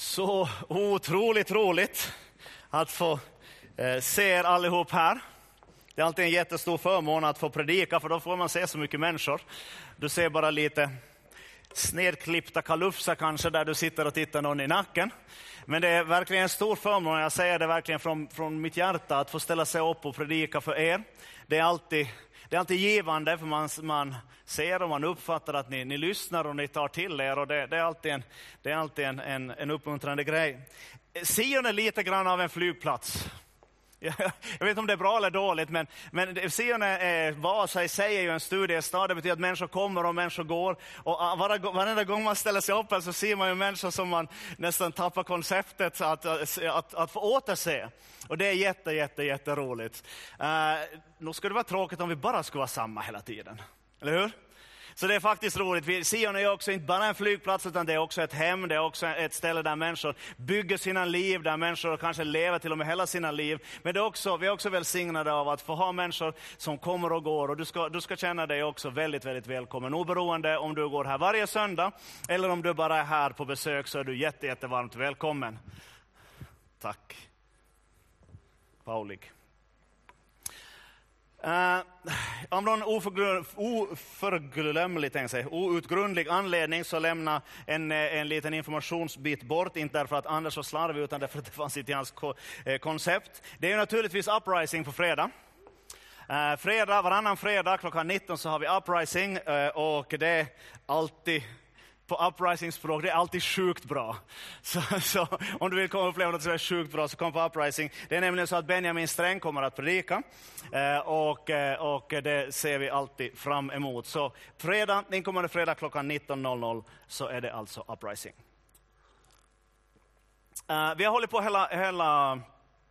Så otroligt roligt att få se er allihop här. Det är alltid en jättestor förmån att få predika, för då får man se så mycket människor. Du ser bara lite snedklippta kalufsar kanske där du sitter och tittar någon i nacken. Men det är verkligen en stor förmån, jag säger det verkligen från mitt hjärta, att få ställa sig upp och predika för er. Det är alltid givande, för man ser och man uppfattar att ni lyssnar och ni tar till er, och det är alltid en uppmuntrande grej. Sion är lite grann av en flygplats. Jag vet inte om det är bra eller dåligt, men Sion var i sig är ju en studiestad. Det betyder att människor kommer och människor går. Och varenda gång man ställer sig upp så ser man ju människor som man nästan tappar konceptet att få återse. Och det är jätteroligt. Nu skulle det vara tråkigt om vi bara skulle vara samma hela tiden. Eller hur? Så det är faktiskt roligt. Sion är också inte bara en flygplats, utan det är också ett hem. Det är också ett ställe där människor bygger sina liv, där människor kanske lever till och med hela sina liv. Men vi är också välsignade av att få ha människor som kommer och går. Och du ska känna dig också väldigt, väldigt välkommen. Oberoende om du går här varje söndag eller om du bara är här på besök, så är du jättevarmt välkommen. Tack. Paulig. Av någon outgrundlig anledning så lämna en liten informationsbit bort, inte därför att Anders var slarvig, utan därför att det fanns inte i hans koncept. Det är ju naturligtvis uprising på fredag. Varannan fredag klockan 19 så har vi uprising, och det är alltid på uprising-språk, det är alltid sjukt bra. Så om du vill komma och uppleva något som är sjukt bra, så kom på uprising. Det är nämligen så att Benjamin Sträng kommer att predika, och det ser vi alltid fram emot. Så den kommande fredag klockan 19.00 så är det alltså uprising. Vi har hållit på hela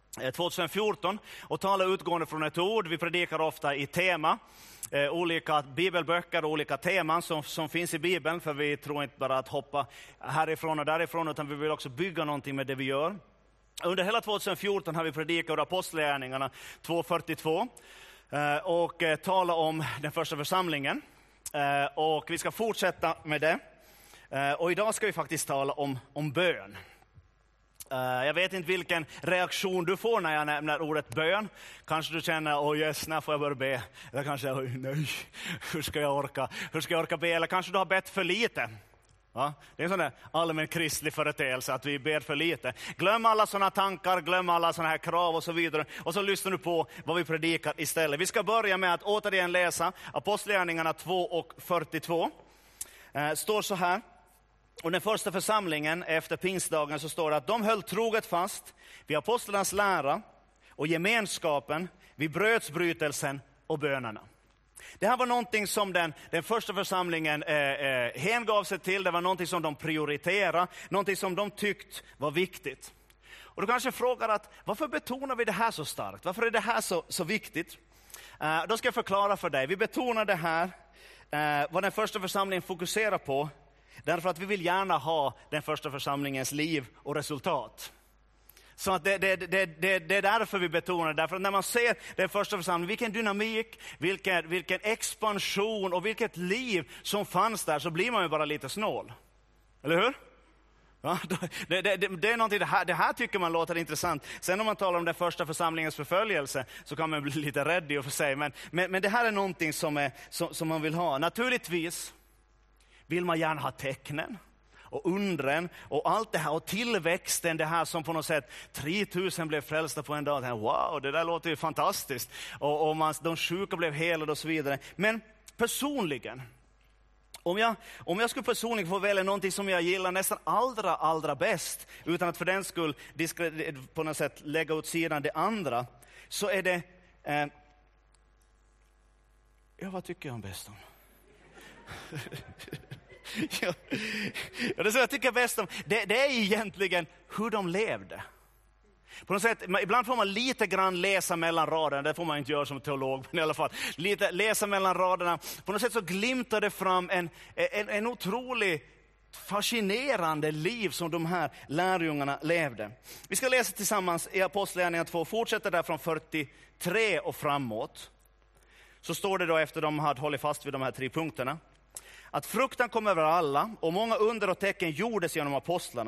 2014 och talar utgående från ett ord. Vi predikar ofta i tema. Olika bibelböcker och olika teman som finns i Bibeln, för vi tror inte bara att hoppa härifrån och därifrån, utan vi vill också bygga någonting med det vi gör. Under hela 2014 har vi predikat ur Apostlagärningarna 2:42 och tala om den första församlingen, och vi ska fortsätta med det. Och idag ska vi faktiskt tala om bön. Jag vet inte vilken reaktion du får när jag nämner ordet bön. Kanske du känner, yes, när får jag börja be? Eller kanske, nej, hur ska jag orka be? Eller kanske du har bett för lite. Ja, det är en sån där allmän kristlig företeelse att vi ber för lite. Glöm alla såna tankar, glöm alla såna här krav och så vidare. Och så lyssnar du på vad vi predikar istället. Vi ska börja med att återigen läsa Apostlagärningarna 2:42. Står så här. Och den första församlingen efter pingstdagen så står det att de höll troget fast vid apostlarnas lära och gemenskapen, vid brödsbrytelsen och bönerna. Det här var någonting som den första församlingen hängav sig till. Det var någonting som de prioriterade, någonting som de tyckte var viktigt. Och du kanske frågar att varför betonar vi det här så starkt? Varför är det här så viktigt? Då ska jag förklara för dig. Vi betonar det här, vad den första församlingen fokuserar på. Därför att vi vill gärna ha den första församlingens liv och resultat. Så att det är därför vi betonar det. Därför att när man ser den första församlingen, vilken dynamik, vilken expansion och vilket liv som fanns där, så blir man ju bara lite snål. Eller hur? Ja, det är någonting, det här tycker man låter intressant. Sen om man talar om den första församlingens förföljelse så kan man bli lite rädd i och för sig. Men det här är någonting som man vill ha. Naturligtvis vill man gärna ha tecknen och undren och allt det här, och tillväxten, det här som på något sätt 3000 blev frälsta på en dag. Wow, det där låter ju fantastiskt. Och de sjuka blev helade och så vidare. Men personligen, om jag skulle personligen få välja någonting som jag gillar nästan allra bäst, utan att för den skull på något sätt lägga åt sidan det andra, så är det vad tycker jag om bäst om? Det som jag tycker bäst om, det är egentligen hur de levde. På något sätt, ibland får man lite grann läsa mellan raderna. Det får man inte göra som teolog, men i alla fall lite läsa mellan raderna. På något sätt så glimtar det fram en otrolig fascinerande liv som de här lärjungarna levde. Vi ska läsa tillsammans i Apostlagärningarna 2, fortsätter där från 43 och framåt. Så står det då, efter de hade hållit fast vid de här 3 punkterna, att fruktan kom över alla och många under och tecken gjordes genom apostlarna.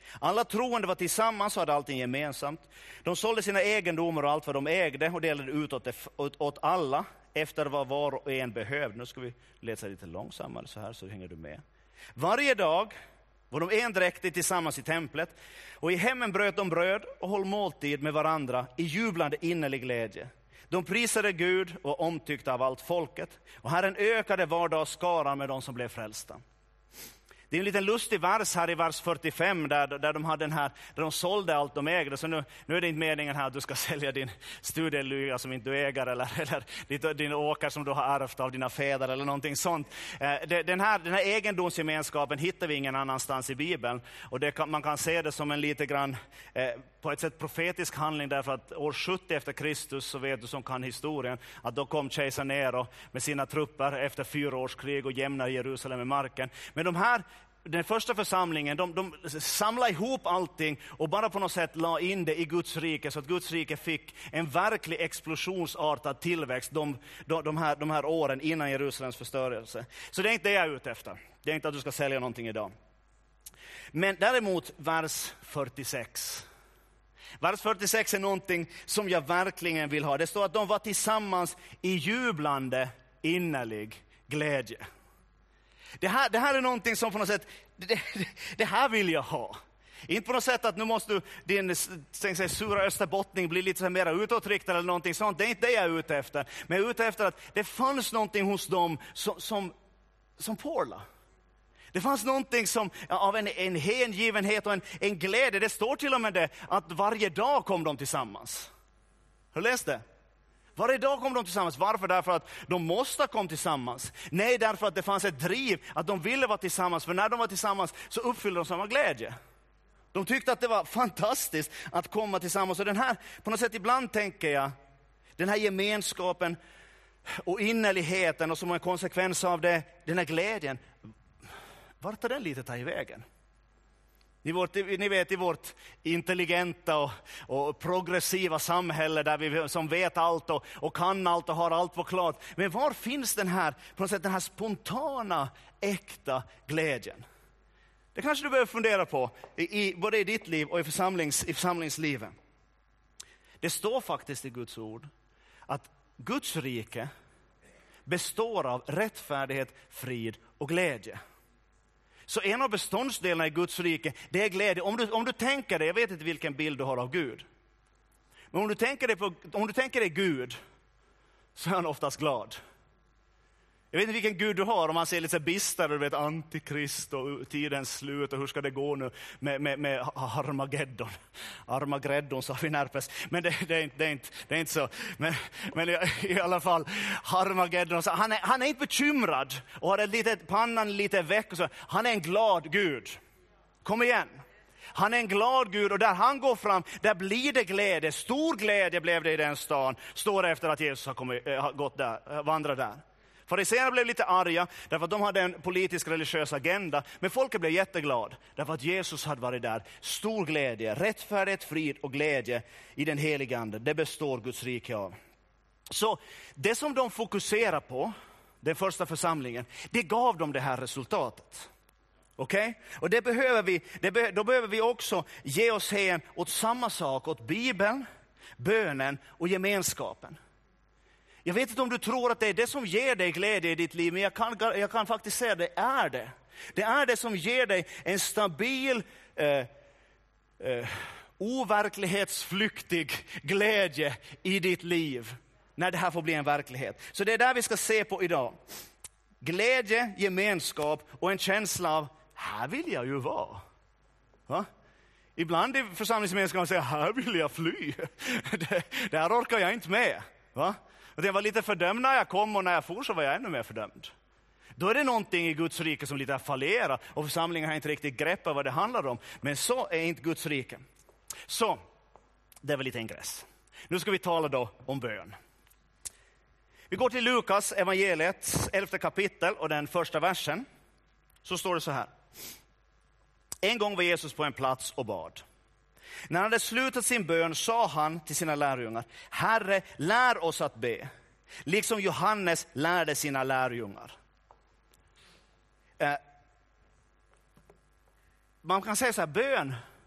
Alla troende var tillsammans och hade allting gemensamt. De sålde sina egendomar och allt vad de ägde och delade ut åt alla efter vad var och en behövde. Nu ska vi läsa lite långsammare så här så hänger du med. Varje dag var de endräktigt tillsammans i templet, och i hemmen bröt de bröd och höll måltid med varandra i jublande innerlig glädje. De prisade Gud och omtyckte av allt folket, och Herren ökade var dag skaran med de som blev frälsta. Det är en liten lustig vers här i vers 45 där de hade där de sålde allt de ägde. Så nu är det inte meningen här att du ska sälja din studielyga som inte du äger eller din åker som du har ärvt av dina fäder eller någonting sånt. Den här egendomsgemenskapen hittar vi ingen annanstans i Bibeln, och man kan se det som en lite grann på ett sätt profetisk handling, därför att år 70 efter Kristus, så vet du som kan historien, att då kom kejsar Nero med sina trupper efter 4 års krig och jämnade Jerusalem med marken. Men den första församlingen, de samlade ihop allting och bara på något sätt la in det i Guds rike, så att Guds rike fick en verklig explosionsartad tillväxt de här åren innan Jerusalems förstörelse. Så det är inte det jag är ute efter. Det är inte att du ska sälja någonting idag. Men däremot vers 46. Vers 46 är någonting som jag verkligen vill ha. Det står att de var tillsammans i jublande innerlig glädje. Det här är någonting som på något sätt, det här vill jag ha. Inte på något sätt att nu måste din sura österbottning bli lite mer utåtriktad eller någonting sånt. Det är inte det jag är ute efter. Men jag är ute efter att det fanns någonting hos dem som porla. Det fanns någonting av en hängivenhet och en glädje. Det står till och med det att varje dag kom de tillsammans. Har du läst det? Varje dag kom de tillsammans. Varför? Därför att de måste komma tillsammans. Nej, därför att det fanns ett driv att de ville vara tillsammans. För när de var tillsammans så uppfyllde de samma glädje. De tyckte att det var fantastiskt att komma tillsammans. Och den här, på något sätt ibland tänker jag, den här gemenskapen och innerligheten och som en konsekvens av det, den här glädjen, vart tar den lite ta i vägen? Ni vet, i vårt intelligenta och progressiva samhälle där vi som vet allt och kan allt och har allt på klart. Men var finns den här, på något sätt, den här spontana, äkta glädjen? Det kanske du behöver fundera på både i ditt liv och i församlingslivet. Det står faktiskt i Guds ord att Guds rike består av rättfärdighet, frid och glädje. Så en av beståndsdelarna i Guds rike, det är glädje. Om du tänker dig, jag vet inte vilken bild du har av Gud. Men om du tänker dig Gud, så är han oftast glad. Jag vet inte vilken Gud du har, om han ser lite bister, du vet, antikrist och tidens slut och hur ska det gå nu med Armageddon. Armageddon sa vi närpes, men det är inte så. Men i alla fall, Armageddon, så han är inte bekymrad och har pannan lite väck och så. Han är en glad Gud. Kom igen. Han är en glad Gud, och där han går fram, där blir det glädje. Stor glädje blev det i den stan, står det efter att Jesus har gått där, vandrat där. Fariséerna blev lite arga därför att de hade en politisk religiös agenda. Men folket blev jätteglad därför att Jesus hade varit där. Stor glädje, rättfärdighet, frid och glädje i den heliga ande. Det består Guds rike av. Så det som de fokuserar på, den första församlingen, det gav dem det här resultatet. Okej? Och det behöver vi, då behöver vi också ge oss hän åt samma sak, åt Bibeln, bönen och gemenskapen. Jag vet inte om du tror att det är det som ger dig glädje i ditt liv, men jag kan faktiskt säga att det är det. Det är det som ger dig en stabil, overklighetsflyktig glädje i ditt liv. När det här får bli en verklighet. Så det är där vi ska se på idag. Glädje, gemenskap och en känsla av, här vill jag ju vara. Va? Ibland i församlingsgemenskapen säger här vill jag fly. Det här orkar jag inte med. Va? Jag var lite fördömd när jag kom, och när jag for så var jag ännu mer fördömd. Då är det någonting i Guds rike som lite fallerar, och församlingen har inte riktigt greppet vad det handlar om. Men så är inte Guds rike. Så, det är väl lite ingress. Nu ska vi tala då om bön. Vi går till Lukas evangeliet, 11 kapitel och den första versen. Så står det så här. En gång var Jesus på en plats och bad. När han hade slutat sin bön sa han till sina lärjungar: Herre, lär oss att be, liksom Johannes lärde sina lärjungar. Man kan säga så här, bön,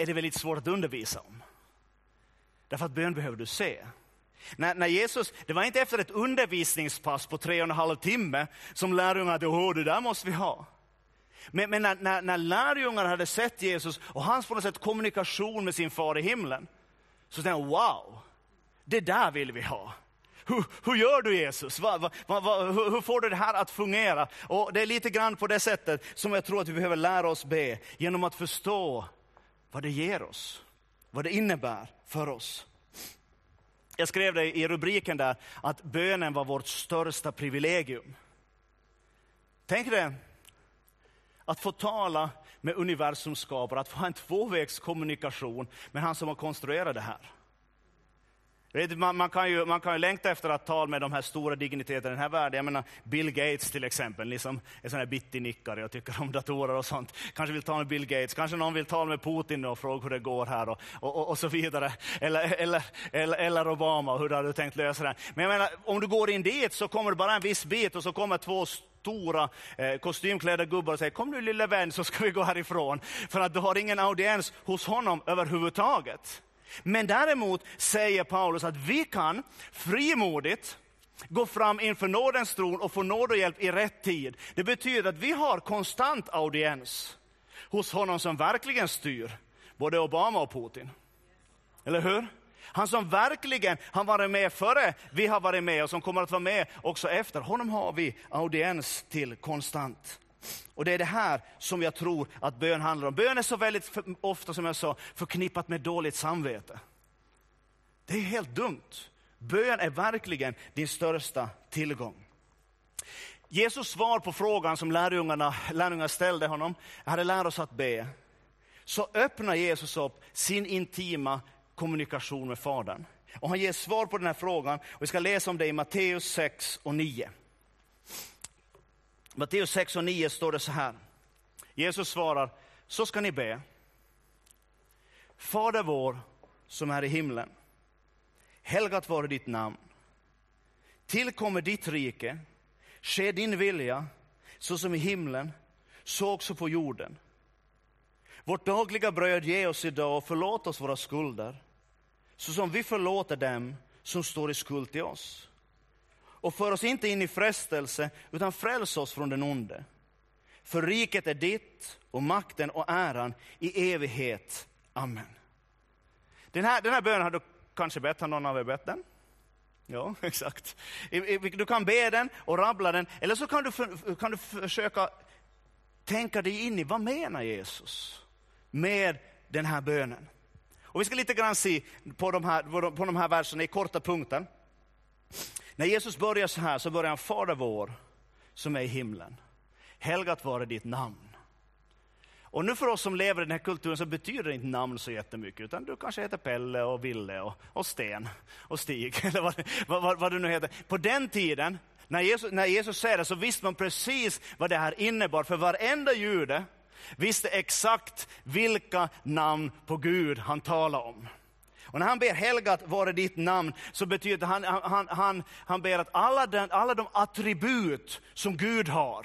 är det väldigt svårt att undervisa om. Därför att bön behöver du se. När Jesus, det var inte efter ett undervisningspass på 3,5 timme som lärjungarna att det där måste vi ha. Men när lärjungarna hade sett Jesus och hans på något sätt kommunikation med sin far i himlen, så tänkte jag, wow, det där vill vi ha. Hur gör du, Jesus? Hur får du det här att fungera? Och det är lite grann på det sättet som jag tror att vi behöver lära oss be, genom att förstå vad det ger oss, vad det innebär för oss. Jag skrev det i rubriken där, att bönen var vårt största privilegium. Tänk dig att få tala med universums skapare, att få ha en tvåvägskommunikation med han som har konstruerat det här. Man kan ju längta efter att tala med de här stora digniteterna i den här världen. Jag menar Bill Gates till exempel, liksom en sån här bittig-nickare, jag tycker om datorer och sånt. Kanske vill tala med Bill Gates, kanske någon vill tala med Putin och fråga hur det går här och så vidare. Eller Obama, hur har du tänkt lösa det? Men jag menar, om du går in dit så kommer det bara en viss bit och så kommer 2 stora kostymklädda gubbar och säger, kom nu lilla vän så ska vi gå härifrån. För att du har ingen audiens hos honom överhuvudtaget. Men däremot säger Paulus att vi kan frimodigt gå fram inför nådens tron och få nåd och hjälp i rätt tid. Det betyder att vi har konstant audiens hos honom som verkligen styr både Obama och Putin. Eller hur? Han som verkligen har varit med före vi har varit med och som kommer att vara med också efter. Honom har vi audiens till konstant. Och det är det här som jag tror att bön handlar om. Bön är så väldigt ofta, som jag sa, förknippat med dåligt samvete. Det är helt dumt. Bön är verkligen din största tillgång. Jesus svar på frågan som lärjungarna ställde honom, hade lärt oss att be. Så öppnar Jesus upp sin intima kommunikation med Fadern. Och han ger svar på den här frågan. Och vi ska läsa om det i Matteus 6 och 9. Matteus 6 och 9 står det så här. Jesus svarar, så ska ni be. Fader vår som är i himlen. Helgat vare ditt namn. Tillkommer ditt rike. Ske din vilja så som i himlen, så också på jorden. Vårt dagliga bröd ge oss idag och förlåt oss våra skulder. Så som vi förlåter dem som står i skuld till oss. Och för oss inte in i frestelse, utan fräls oss från den onde. För riket är ditt och makten och äran i evighet. Amen. Den här bönen har du kanske bett, har någon av er bett den? Ja, exakt. Du kan be den och rabbla den, eller så kan du försöka tänka dig in i vad menar Jesus med den här bönen. Och vi ska lite grann se på de här verserna i korta punkter. När Jesus börjar så här, så börjar han, Fader vår som är i himlen. Helgat vare ditt namn. Och nu för oss som lever i den här kulturen så betyder det inte namn så jättemycket. Utan du kanske heter Pelle och Ville och Sten och Stig. Eller vad du nu heter. På den tiden, när Jesus säger det, så visste man precis vad det här innebar. För varenda jude visste exakt vilka namn på Gud han talade om. Och när han ber helgat vare ditt namn, så betyder han ber att alla de attribut som Gud har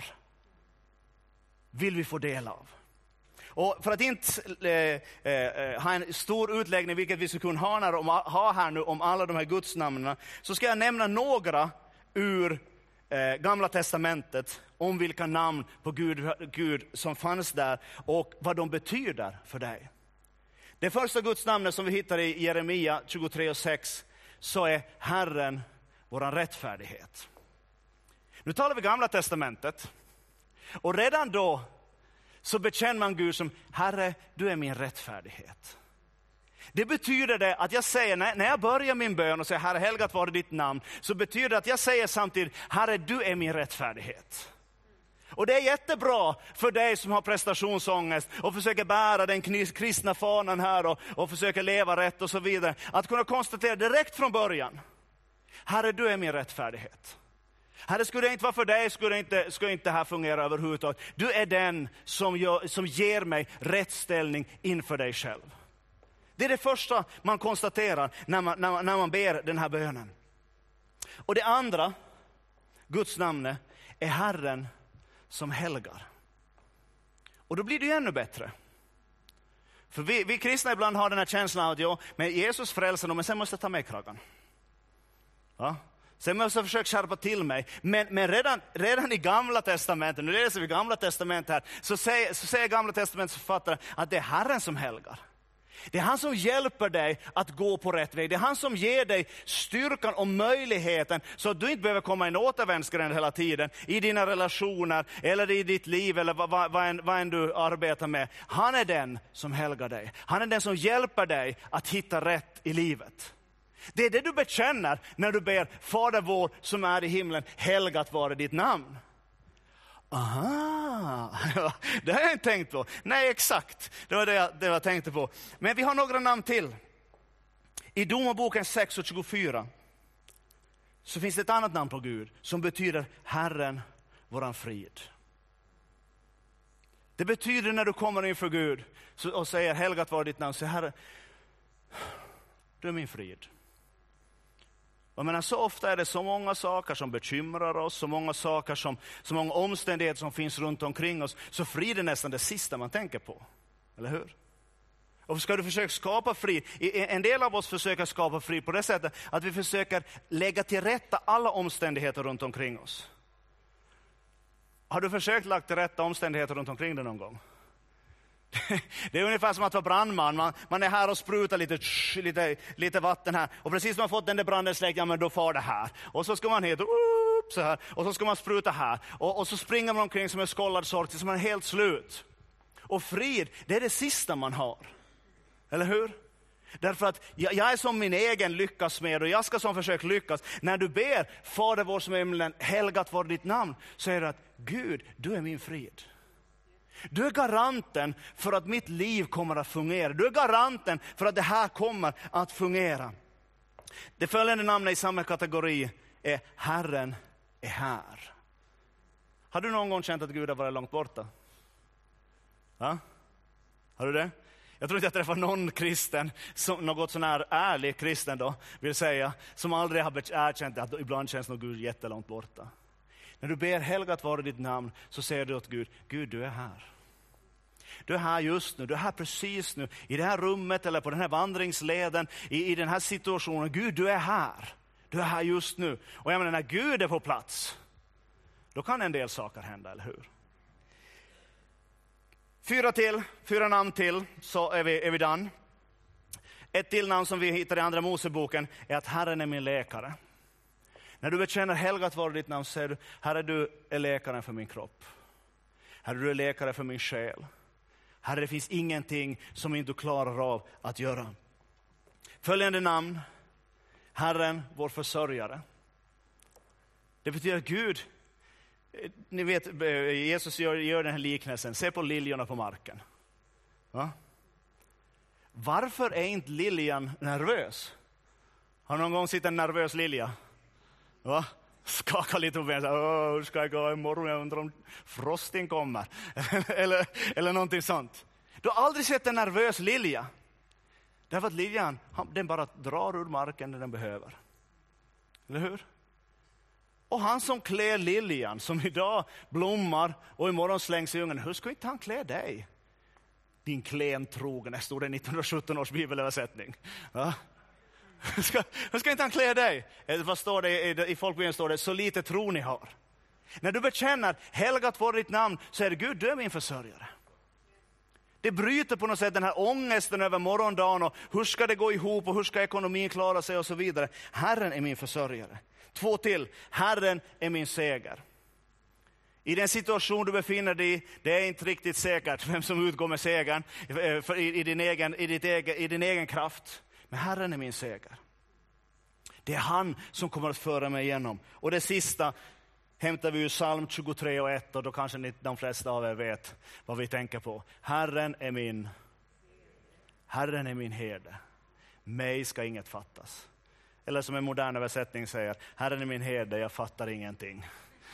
vill vi få del av. Och för att inte ha en stor utläggning, vilket vi ska kunna ha här nu om alla de här gudsnamnen, så ska jag nämna några ur Gamla testamentet om vilka namn på Gud som fanns där och vad de betyder för dig. Det första gudsnamnet som vi hittar i Jeremia 23:6, så är Herren våran rättfärdighet. Nu talar vi Gamla testamentet. Och redan då så bekänner man Gud som Herre, du är min rättfärdighet. Det betyder det att jag säger, när jag börjar min bön och säger Herre, helgat vare ditt namn, så betyder det att jag säger samtidigt, Herre, du är min rättfärdighet. Och det är jättebra för dig som har prestationsångest och försöker bära den kristna fanan här och försöker leva rätt och så vidare. Att kunna konstatera direkt från början, Herre, du är min rättfärdighet. Herre, skulle det inte vara för dig skulle inte det här fungera överhuvudtaget. Du är den som ger mig rättställning inför dig själv. Det är det första man konstaterar när man ber den här bönen. Och det andra Guds namn är Herren som helgar. Och då blir det ju ännu bättre. För vi kristna ibland har den här känslan av att ja, men Jesus frälser dem, men sen måste jag ta med kragen. Ja? Sen måste jag försöka skärpa till mig. Men redan i Gamla testamentet, nu läser vi Gamla testamentet här, så säger Gamla testamentets författare att det är Herren som helgar. Det är han som hjälper dig att gå på rätt väg. Det är han som ger dig styrkan och möjligheten så att du inte behöver komma i en återvändsgränd hela tiden i dina relationer eller i ditt liv eller vad än du arbetar med. Han är den som helgar dig. Han är den som hjälper dig att hitta rätt i livet. Det är det du bekänner när du ber Fader vår som är i himlen, helgat vare ditt namn. Aha, det har jag inte tänkt på. Nej, exakt, det var det jag tänkte på. Men vi har några namn till. I Domarboken 6:24 så finns det ett annat namn på Gud som betyder Herren, våran frid. Det betyder när du kommer inför Gud och säger helgat vare ditt namn, så Herre, du är min frid. Jag menar, så ofta är det så många saker som bekymrar oss, så många omständigheter som finns runt omkring oss, så frid är nästan det sista man tänker på. Eller hur? Och ska du försöka skapa frid, en del av oss försöker skapa frid på det sättet att vi försöker lägga till rätta alla omständigheter runt omkring oss. Har du försökt lägga till rätta omständigheter runt omkring dig någon gång? Det är ungefär som att vara brandman. Man är här och sprutar lite vatten här. Och precis som man fått den där branden släckt, ja men då far det här. Och så ska man hit så här. Och så ska man spruta här. Och så springer man omkring som en skållad sork tills man är helt slut. Och frid, det är det sista man har. Eller hur? Därför att jag är som min egen lyckas med och jag ska som försök lyckas. När du ber Fader vår som är i himlen, helgat vare ditt namn, så är det att Gud, du är min frid. Du är garanten för att mitt liv kommer att fungera. Du är garanten för att det här kommer att fungera. Det följande namnet i samma kategori är Herren är här. Har du någon gång känt att Gud har varit långt borta? Ja? Har du det? Jag tror inte jag träffar någon kristen, något sån här ärlig kristen då, vill säga, som aldrig har erkänt att ibland känns nog Gud jättelångt borta. När du ber helgat vare ditt namn, så säger du åt Gud, Gud, du är här. Du är här just nu, du är här precis nu, i det här rummet eller på den här vandringsleden, i den här situationen. Gud, du är här. Du är här just nu. Och jag menar, när Gud är på plats, då kan en del saker hända, eller hur? 4 namn till, så är vi done. Ett till namn som vi hittar i Andra Moseboken är att Herren är min läkare. När du bekänner helgat vare ditt namn, säger du, Herre, du är läkaren för min kropp. Herre, du är läkare för min själ. Herre, det finns ingenting som inte du klarar av att göra. Följande namn, Herren, vår försörjare. Det betyder att Gud, ni vet, Jesus gör den här liknelsen. Se på liljorna på marken. Va? Varför är inte liljan nervös? Har någon gång sett en nervös lilja? Va? Skaka lite på benen. Hur ska jag gå imorgon? Jag undrar om frosten kommer. eller någonting sånt. Du har aldrig sett en nervös lilja. Därför att liljan, den bara drar ur marken när den behöver. Eller hur? Och han som klär liljan, som idag blommar och imorgon slängs i ugnen. Hur ska inte han klä dig? Din klentrogne, stod det i 1917 års bibelöversättning. Ja? Hur ska inte han klä dig? Vad står det i folkbibeln? Står det, så lite tro ni har. När du bekänner helgat vare ditt namn, så är det Gud, du är min försörjare. Det bryter på något sätt den här ångesten över morgondagen och hur ska det gå ihop och hur ska ekonomin klara sig och så vidare. Herren är min försörjare. 2 till, Herren är min seger. I den situation du befinner dig i, det är inte riktigt säkert vem som utgår med segern i din egen kraft. Men Herren är min seger. Det är han som kommer att föra mig igenom. Och det sista hämtar vi ur Psalm 23:1, och då kanske de flesta av er vet vad vi tänker på. Herren är min herde. Mig ska inget fattas. Eller som en modern översättning säger, Herren är min herde, jag fattar ingenting.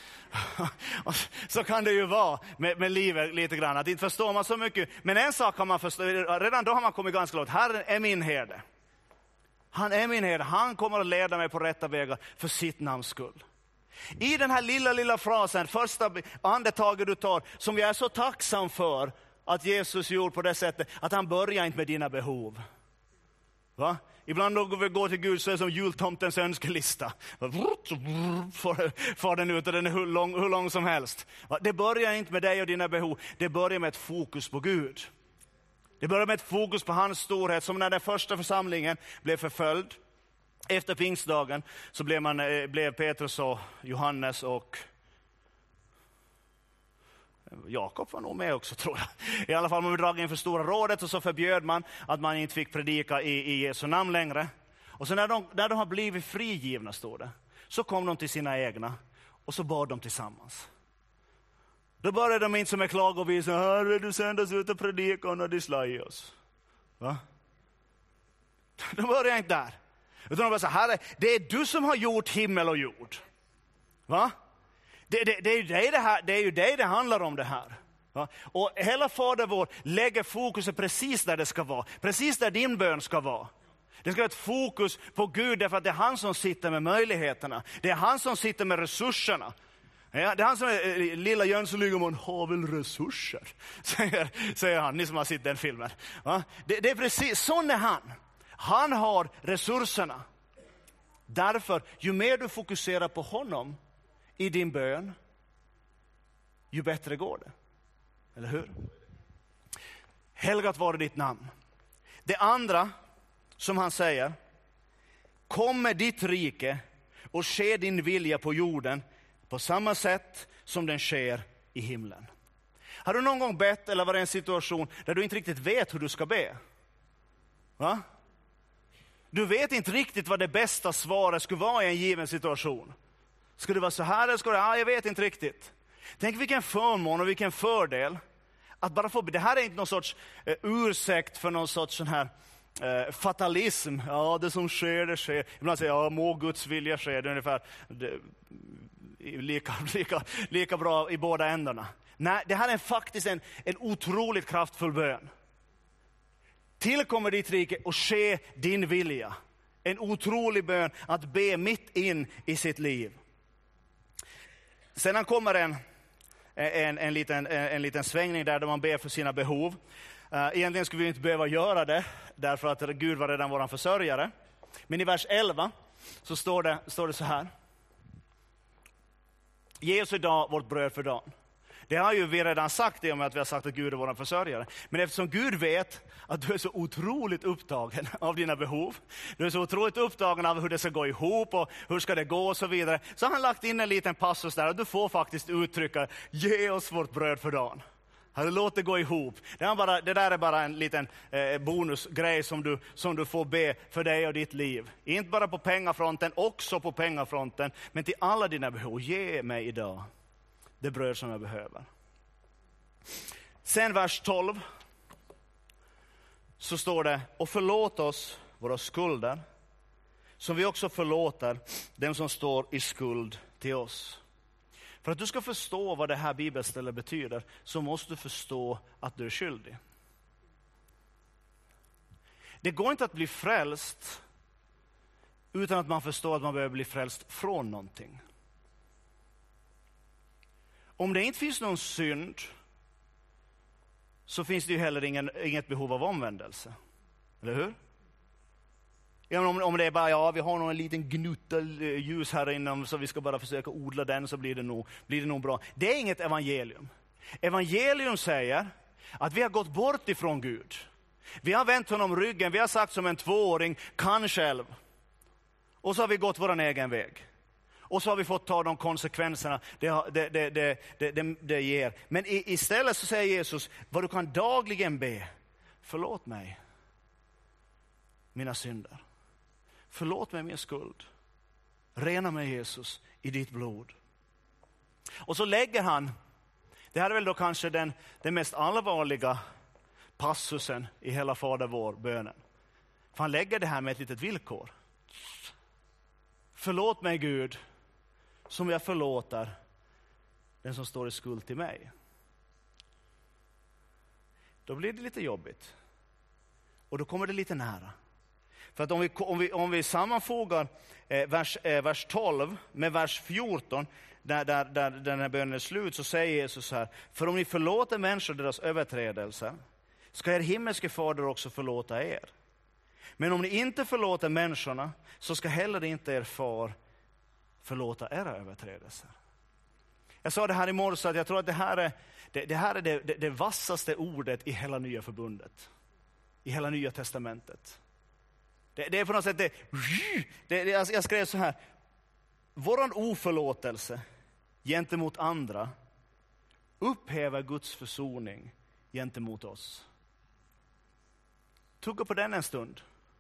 Så kan det ju vara med livet lite grann, att inte förstår man så mycket. Men en sak kan man förstå, redan då har man kommit ganska långt. Herren är min herde. Han är min herde, han kommer att leda mig på rätta vägar för sitt namns skull. I den här lilla frasen, första andetaget du tar, som jag är så tacksam för att Jesus gjorde på det sättet att han börjar inte med dina behov. Va? Ibland när vi går till Gud så är det som jultomtens önskelista. Får den ut och den är hur lång som helst. Va? Det börjar inte med dig och dina behov. Det börjar med ett fokus på Gud. Det börjar med ett fokus på hans storhet, som när den första församlingen blev förföljd. Efter pingstdagen så blev Petrus och Johannes och Jakob var nog med också, tror jag. I alla fall man blev dragen inför stora rådet och så förbjöd man att man inte fick predika i Jesu namn längre. Och så när de har blivit frigivna, står det, så kom de till sina egna och så bad de tillsammans. Då började de inte som en klagovisa, Herre, du sändes ut och predika och de slaj oss. Va? De började inte där. Utan de bara så, Herre, det är du som har gjort himmel och jord. Va? Det är ju det handlar om det här. Va? Och hela Fader vår lägger fokuset precis där det ska vara. Precis där din bön ska vara. Det ska vara ett fokus på Gud, därför att det är han som sitter med möjligheterna. Det är han som sitter med resurserna. Ja, det är han som är lilla Jönsson har väl resurser, säger han, ni som har sett den filmen. Va? Det är precis, sån är han. Han har resurserna. Därför, ju mer du fokuserar på honom i din bön, ju bättre går det. Eller hur? Helgat vare ditt namn. Det andra som han säger, kom med ditt rike och ske din vilja på jorden på samma sätt som den sker i himlen. Har du någon gång bett eller varit i en situation där du inte riktigt vet hur du ska be? Va? Du vet inte riktigt vad det bästa svaret skulle vara i en given situation. Ska det vara så här eller ska det? Ja, jag vet inte riktigt. Tänk vilken förmån och vilken fördel att bara få. Det här är inte någon sorts ursäkt för någon sorts sån här fatalism. Ja, det som sker, det sker. Ibland säger jag, ja, må Guds vilja ske. Det är ungefär lika bra i båda ändarna. Nej, det här är faktiskt en otroligt kraftfull bön. Tillkommer ditt rike och ske din vilja. En otrolig bön att be mitt in i sitt liv. Sedan kommer en liten svängning där man ber för sina behov. Egentligen skulle vi inte behöva göra det, därför att Gud var redan våran försörjare. Men i vers 11 så står det så här. Ge oss idag vårt bröd för dagen. Det har ju vi redan sagt, i och med att vi har sagt att Gud är vår försörjare. Men eftersom Gud vet att du är så otroligt upptagen av dina behov, du är så otroligt upptagen av hur det ska gå ihop och hur ska det gå och så vidare, så har han lagt in en liten passus där och du får faktiskt uttrycka, ge oss vårt bröd för dagen. Låt det gå ihop. Det där är bara en liten bonusgrej som du får be för dig och ditt liv. Inte bara på pengafronten, också på pengafronten, men till alla dina behov. Ge mig idag det bröd som jag behöver. Sen vers 12 så står det, och förlåt oss våra skulder som vi också förlåter dem som står i skuld till oss. För att du ska förstå vad det här bibelstället betyder, så måste du förstå att du är skyldig. Det går inte att bli frälst utan att man förstår att man behöver bli frälst från någonting. Om det inte finns någon synd, så finns det ju heller inget behov av omvändelse. Eller hur? Om det är bara, vi har nog en liten gnutta ljus här inne, så vi ska bara försöka odla den, så blir det nog bra. Det är inget evangelium. Evangelium säger att vi har gått bort ifrån Gud. Vi har vänt honom ryggen, vi har sagt som en 2-åring, kan själv. Och så har vi gått vår egen väg. Och så har vi fått ta de konsekvenserna det ger. Men istället så säger Jesus, vad du kan dagligen be, förlåt mig mina synder. Förlåt mig min skuld. Rena mig, Jesus, i ditt blod. Och så lägger han, det här är väl då kanske den mest allvarliga passusen i hela Fader vår bönen. För han lägger det här med ett litet villkor. Förlåt mig, Gud, som jag förlåter den som står i skuld till mig. Då blir det lite jobbigt. Och då kommer det lite nära. För att om vi sammanfogar vers 12 med vers 14, där den här bönen är slut, så säger Jesus så här: för om ni förlåter människor deras överträdelser, ska er himmelske fader också förlåta er. Men om ni inte förlåter människorna, så ska heller inte er far förlåta era överträdelser. Jag sa det här i morse, att jag tror att det här är det vassaste ordet i hela nya förbundet. I hela nya testamentet. Det är på något sätt, jag skrev så här: våran oförlåtelse gentemot andra upphäver Guds försoning gentemot oss. Tugga på den en stund.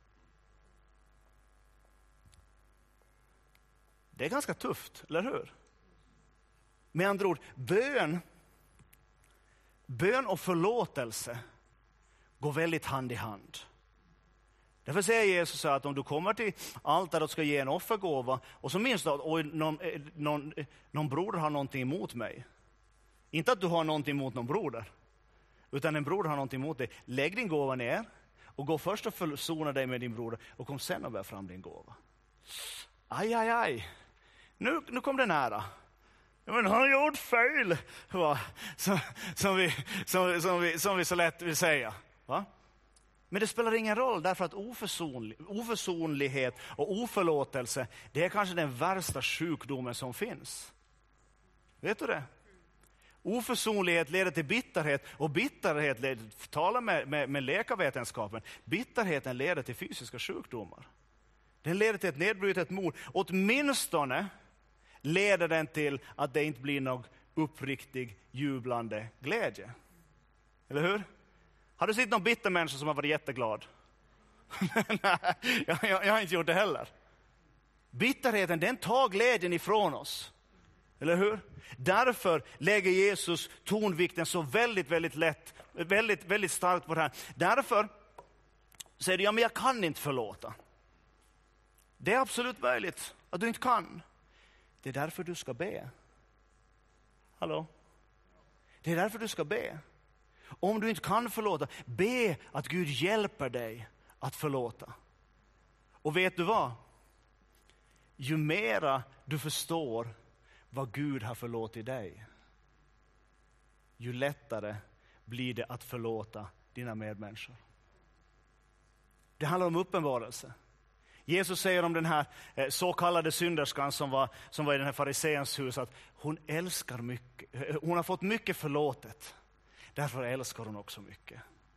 Det är ganska tufft, eller hur? Med andra ord, bön och förlåtelse går väldigt hand i hand. Därför säger Jesus att om du kommer till altaret och ska ge en offergåva, och så minns du att någon broder har någonting emot mig. Inte att du har någonting emot någon broder, utan en broder har någonting emot dig. Lägg din gåva ner och gå först och försona dig med din broder, och kom sen och bär fram din gåva. Aj. Nu kom det nära. Men han har gjort fel. Va? Som vi så lätt vill säga. Va? Men det spelar ingen roll, därför att oförsonlighet och oförlåtelse, det är kanske den värsta sjukdomen som finns. Vet du det? Oförsonlighet leder till bitterhet, och bitterhet leder, tala med läkarvetenskapen, bitterheten leder till fysiska sjukdomar. Den leder till ett nedbrutet mod. Åtminstone leder den till att det inte blir någon uppriktig, jublande glädje. Eller hur? Har du sett någon bitter människa som har varit jätteglad? Nej, jag har inte gjort det heller. Bitterheten, den tar glädjen ifrån oss. Eller hur? Därför lägger Jesus tonvikten så väldigt starkt på det här. Därför säger du, ja, men jag kan inte förlåta. Det är absolut möjligt att du inte kan. Det är därför du ska be. Hallå? Det är därför du ska be. Om du inte kan förlåta, be att Gud hjälper dig att förlåta. Och vet du vad? Ju mera du förstår vad Gud har förlåtit dig, ju lättare blir det att förlåta dina medmänniskor. Det handlar om uppenbarelse. Jesus säger om den här så kallade synderskan som var i den här fariseens hus, att hon älskar mycket. Hon har fått mycket förlåtet. Därför älskar hon också mycket.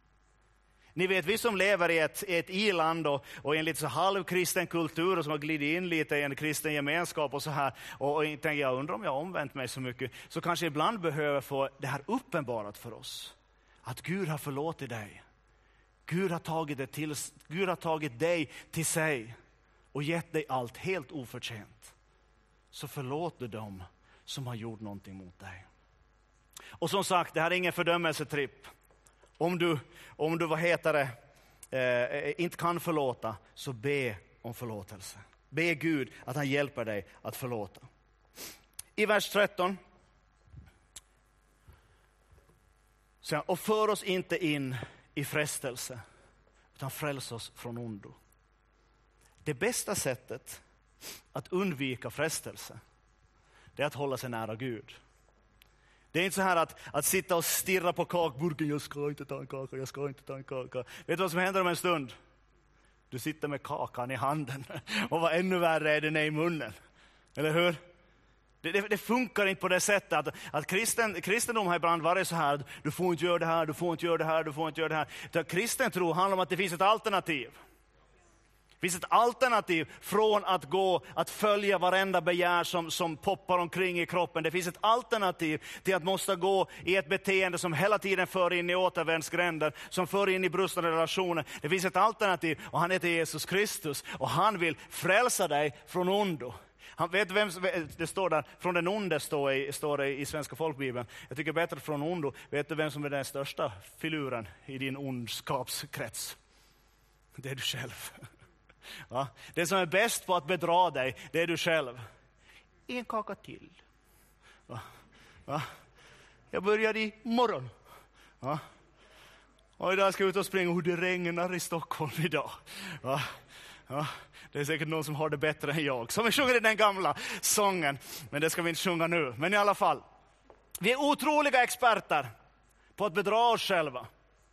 Ni vet, vi som lever i ett i-land och i en lite så halvkristen kultur och som har glidit in lite i en kristen gemenskap och så här, och tänker, jag undrar om jag har omvänt mig så mycket, så kanske ibland behöver få det här uppenbarat för oss. Att Gud har förlåtit dig. Gud har tagit dig till sig och gett dig allt helt oförtjänt. Så förlåt du dem som har gjort någonting mot dig. Och som sagt, det här är ingen fördömelsetripp. Om du inte kan förlåta, så be om förlåtelse. Be Gud att han hjälper dig att förlåta. I vers 13. Så, och för oss inte in i frestelse, utan fräls oss från ondo. Det bästa sättet att undvika frestelse, det är att hålla sig nära Gud. Det är inte så här att sitta och stirra på kakburken. Jag ska inte ta en kaka. Vet du vad som händer om en stund? Du sitter med kakan i handen. Och vad ännu värre är den i munnen. Eller hur? Det funkar inte på det sättet. Att kristendom har ibland varit så här. Du får inte göra det här, du får inte göra det här, du får inte göra det här. Kristen tro handlar om att det finns ett alternativ. Det finns ett alternativ från att följa varenda begär som poppar omkring i kroppen. Det finns ett alternativ till att måste gå i ett beteende som hela tiden för in i återvändsgränder, som för in i brustande relationer. Det finns ett alternativ, och han heter Jesus Kristus, och han vill frälsa dig från ondo. Han vet vem det står där, från den onde står det i Svenska folkbibeln. Jag tycker bättre från ondo. Vet du vem som är den största filuren i din ondskapskrets? Det är du själv. Ja, det som är bäst på att bedra dig, det är du själv. En kaka till. Va? Jag börjar i morgon. Ja. Och idag ska jag ut och springa, och det regnar i Stockholm idag. Ja, det är säkert någon som har det bättre än jag. Som vi sjunger i den gamla sången. Men det ska vi inte sjunga nu. Men i alla fall. Vi är otroliga experter på att bedra oss själva.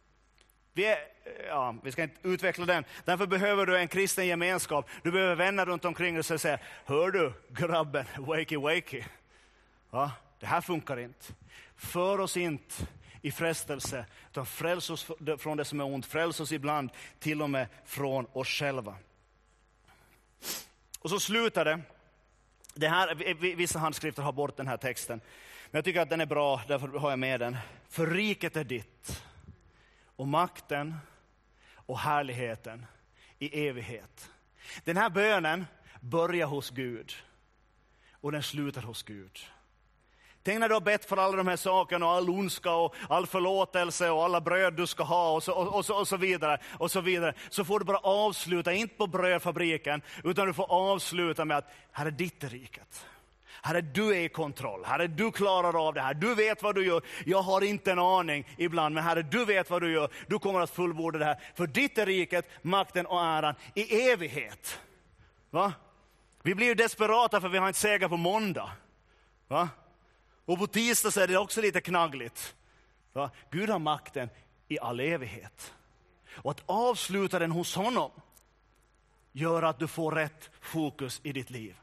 Vi ska inte utveckla den. Därför behöver du en kristen gemenskap. Du behöver vänner runt omkring dig och säga, hör du grabben, wakey. Ja, det här funkar inte. För oss inte i frestelse, utan fräls oss från det som är ont. Fräls oss ibland till och med från oss själva. Och så slutar det här, vissa handskrifter har bort den här texten. Men jag tycker att den är bra, därför har jag med den. För riket är ditt, och makten och härligheten i evighet. Den här bönen börjar hos Gud och den slutar hos Gud. Tänk när du har bett för alla de här sakerna och all ondska och all förlåtelse och alla bröd du ska ha och så vidare och så vidare. Så får du bara avsluta, inte på brödfabriken, utan du får avsluta med att här är ditt riket. Här är du i kontroll. Här är du klarar av det här. Du vet vad du gör. Jag har inte en aning ibland, men Herre, du vet vad du gör. Du kommer att fullborda det här. För ditt är riket, makten och äran i evighet. Va? Vi blir ju desperata för vi har inte seger på måndag. Va? Och på tisdag så är det också lite knaggligt. Va? Gud har makten i all evighet. Och att avsluta den hos honom gör att du får rätt fokus i ditt liv.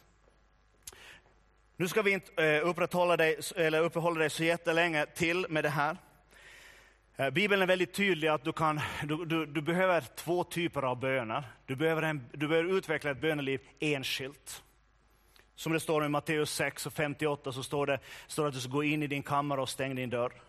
Nu ska vi inte uppehålla dig så jättelänge till med det här. Bibeln är väldigt tydlig att du behöver två typer av böner. Du behöver utveckla ett böneliv enskilt. Som det står i Matteus 6 och 58 så står det att du ska gå in i din kammare och stäng din dörr.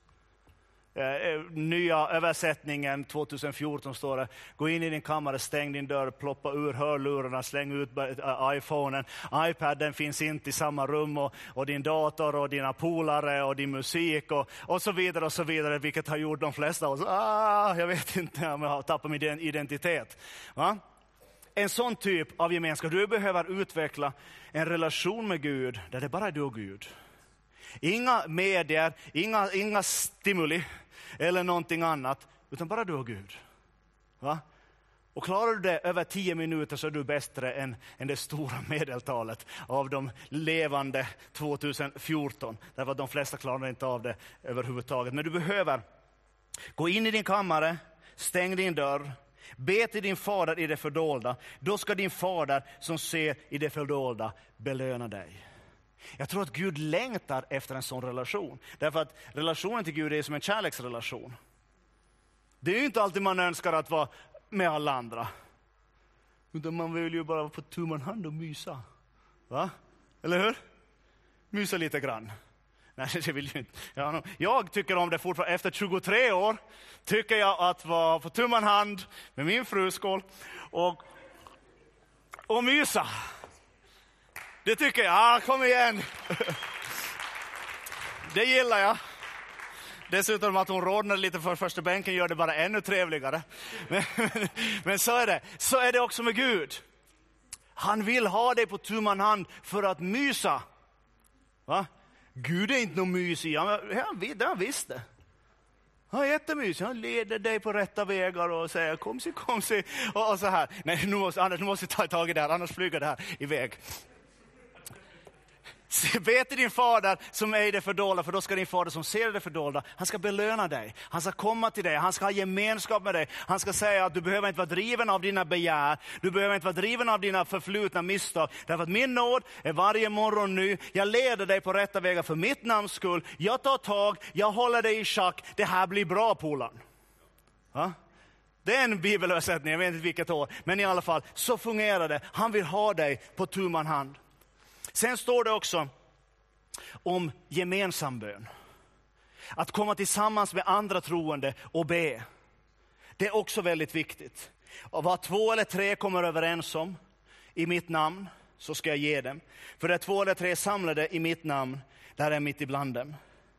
Nya översättningen 2014 står det, gå in i din kammare, stäng din dörr, ploppa ur hörlurarna, släng ut iPhonen. iPaden finns inte i samma rum och din dator och dina polare och din musik och så vidare, vilket har gjort de flesta av oss. Jag vet inte om jag har tappat min identitet. Va? En sån typ av gemenskap, du behöver utveckla en relation med Gud där det bara är du och Gud. Inga medier, inga stimuli eller någonting annat, utan bara du och Gud. Va? Och klarar du det över 10 minuter så är du bättre än det stora medeltalet av de levande 2014. Därför att de flesta klarar inte av det överhuvudtaget. Men du behöver gå in i din kammare, stäng din dörr, be till din fader i det fördolda. Då ska din fader som ser i det fördolda belöna dig. Jag tror att Gud längtar efter en sån relation. Därför att relationen till Gud är som en kärleksrelation. Det är ju inte alltid man önskar att vara med alla andra. Utan man vill ju bara få tumman hand och mysa. Va? Eller hur? Mysa lite grann. Nej, det vill ju inte. Jag tycker om det fortfarande. Efter 23 år tycker jag att vara på tumman hand med min fruskål och mysa. Det tycker jag. Kom igen. Det gillar jag. Dessutom att hon rodnar lite för första bänken gör det bara ännu trevligare. Men så är det. Så är det också med Gud. Han vill ha dig på tumman hand för att mysa. Va? Gud är inte någon mysig. Han visste. Han är jättemysig. Han leder dig på rätta vägar och säger kom sig. Och så här. Nej, nu måste jag ta tag i det här. Annars flyger det här iväg. Be till din fader som är i det fördolda, för då ska din fader som ser det fördolda, han ska belöna dig. Han ska komma till dig, han ska ha gemenskap med dig. Han ska säga att du behöver inte vara driven av dina begär. Du behöver inte vara driven av dina förflutna misstag. Därför att min nåd är varje morgon ny. Jag leder dig på rätta vägar för mitt namns skull. Jag tar tag, jag håller dig i schack. Det här blir bra, Polan. Ja? Det är en bibelöversättning, jag vet inte vilket år. Men i alla fall, så fungerar det. Han vill ha dig på tumman hand. Sen står det också om gemensam bön. Att komma tillsammans med andra troende och be. Det är också väldigt viktigt. Och vad 2 eller 3 kommer överens om i mitt namn så ska jag ge dem. För det är 2 eller 3 samlade i mitt namn, där är mitt ibland dem.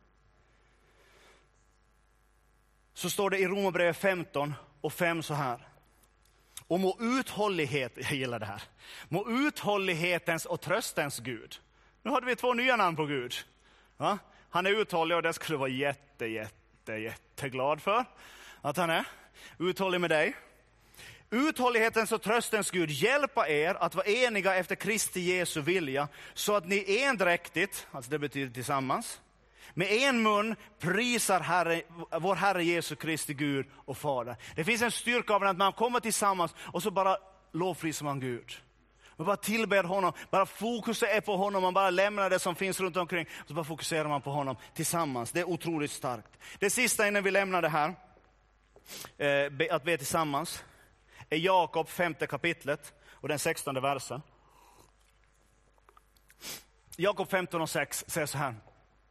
Så står det i Romarbrevet 15 och 5 så här. Och må uthållighet, jag gillar det här. Må uthållighetens och tröstens Gud. Nu hade vi 2 nya namn på Gud. Ja? Han är uthållig och det skulle vara jätteglad för. Att han är uthållig med dig. Uthållighetens och tröstens Gud hjälpa er att vara eniga efter Kristi Jesu vilja, så att ni endräktigt, alltså det betyder tillsammans, med en mun prisar vår Herre Jesu Kristi Gud och Fader. Det finns en styrka av att man kommer tillsammans och så bara lovprisar man Gud. Man bara tillber honom, bara fokus är på honom, man bara lämnar det som finns runt omkring, och så bara fokuserar man på honom tillsammans. Det är otroligt starkt. Det sista innan vi lämnar det här, att be tillsammans, är Jakob 5:e kapitlet och den 16:e versen. Jakob 15:6 säger så här: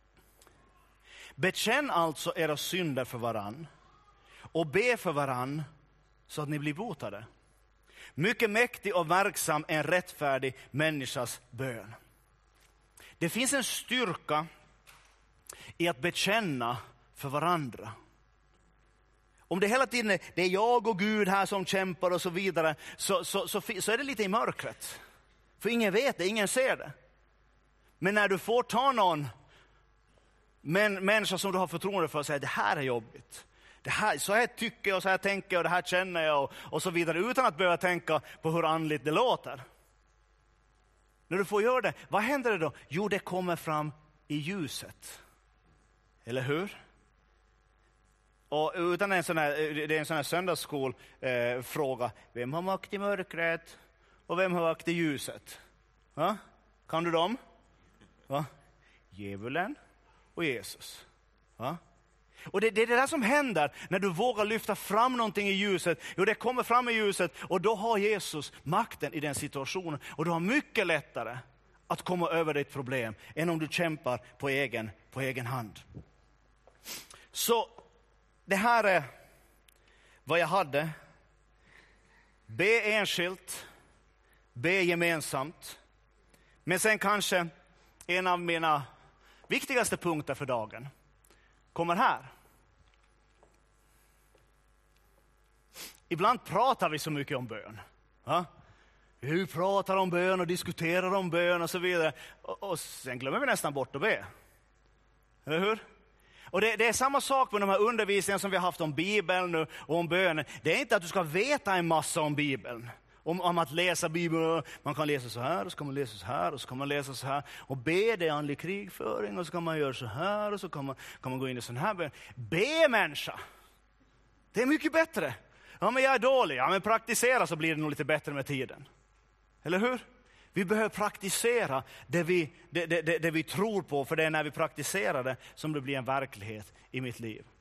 bekänn alltså era synder för varann och be för varann så att ni blir botade. Mycket mäktig och verksam är en rättfärdig människas bön. Det finns en styrka i att bekänna för varandra. Om det hela tiden det är jag och Gud här som kämpar och så vidare, så är det lite i mörkret. För ingen vet det, ingen ser det. Men när du får ta någon människa som du har förtroende för och säga: det här är jobbigt. Det här, så här tycker jag och så här tänker jag och det här känner jag och så vidare, utan att behöva tänka på hur andligt det låter. När du får göra det, vad händer det då? Jo, det kommer fram i ljuset. Eller hur? Och utan det är en sån här söndagsskolfråga. Vem har makt i mörkret och vem har makt i ljuset? Ja? Kan du dem? Ja? Djävulen och Jesus. Ja? Och det är det där som händer när du vågar lyfta fram någonting i ljuset. Jo, det kommer fram i ljuset och då har Jesus makten i den situationen. Och du har mycket lättare att komma över ditt problem än om du kämpar på egen hand. Så det här är vad jag hade. Be enskilt, be gemensamt. Men sen kanske en av mina viktigaste punkter för dagen kommer här. Ibland pratar vi så mycket om bön. Ja? Vi pratar om bön och diskuterar om bön och så vidare. Och sen glömmer vi nästan bort att be. Eller hur? Och det är samma sak med de här undervisningarna som vi har haft om Bibeln nu och om bönen. Det är inte att du ska veta en massa om Bibeln. Om att läsa Bibeln. Man kan läsa så här och så kan man läsa så här och så kan man läsa så här. Och be, det är andlig krigföring och så kan man göra så här och så kan man gå in i sån här bön. Be människa. Det är mycket bättre. Ja, men jag är dålig. Ja, men praktisera så blir det nog lite bättre med tiden. Eller hur? Vi behöver praktisera det vi tror på, för det är när vi praktiserar det som det blir en verklighet i mitt liv.